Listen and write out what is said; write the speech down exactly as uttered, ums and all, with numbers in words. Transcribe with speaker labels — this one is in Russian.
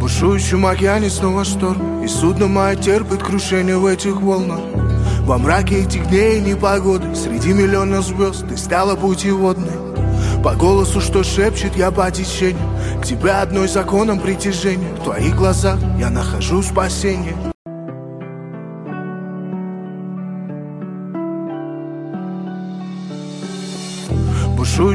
Speaker 1: бушующем океане снова шторм, и судно мое терпит крушение в этих волнах. Во мраке этих дней и непогоды, среди миллиона звезд ты стала путеводной. По голосу, что шепчет, я по течению к тебе одной законом притяжения. В твоих глазах я нахожу спасение. Бушующий